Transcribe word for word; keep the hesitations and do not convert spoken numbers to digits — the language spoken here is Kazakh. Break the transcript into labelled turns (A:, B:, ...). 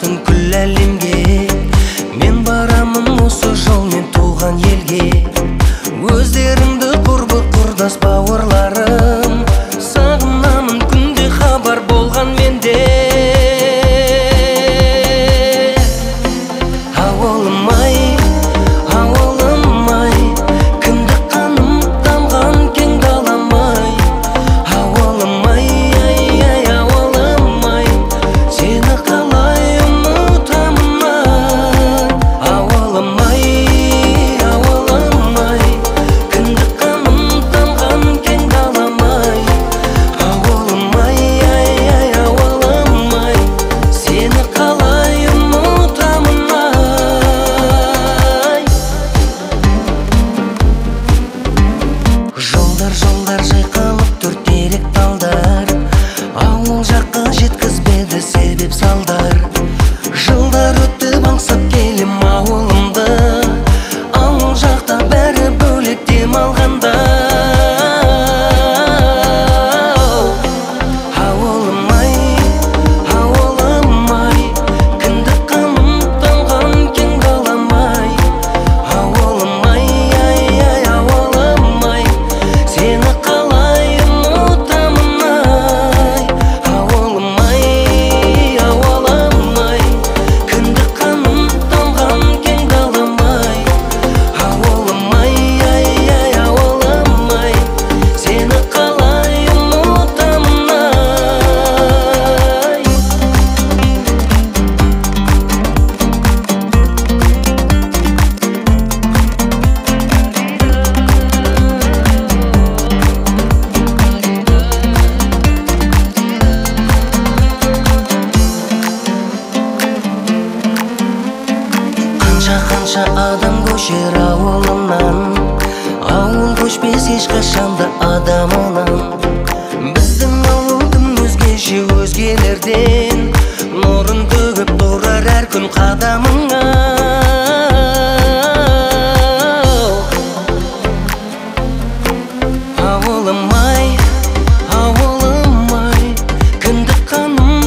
A: жақтың күл әлемге. Мен барамын осы жолмен туған елге. Өздеріңді құрбы құрдас бауырларым, сағынамын күнде хабар болған менде. Ауылым ай, ауылым ай, кіндік қаным тамған кең далам ай. Ауылым ай, ай, ай, ауылым ай, сені қалай ұмытамын ай. Ауылым ай, ауылым ай, кіндік қаным тамған кең далам ай. Ауылым ай, ай, ай, ауылым ай, сені қалай ұмытамын ай. Жолдар, жолдар жайқалып төрт терек талдар, ауыл жаққа жеткізбеді себеп салдар. Жылдар өтті аңсап келем ауылымды, ауыл жақта бәрі бөлек дем алғанда. Ауылым ай, ауылым ай, кіндік қаным тамған кең далам ай. Ауылым ай, ай, ай, ауылым ай, сені қалай ұмытамын ай. Ауылым ай, ауылым ай, кіндік қаным тамған кең далам ай. Ауылым ай, ай, ай, ауылым ай, сені қалай ұмытамын ай. Қанша-қанша адам көшер ауылынан, ауыл көшпес ешқашанда адамынан. Біздің ауыл тым өзгеше өзгелерден, нұрын төгіп тұрар әр күн қадамыңа. Ауылым ай, ауылым ай, кіндік қаным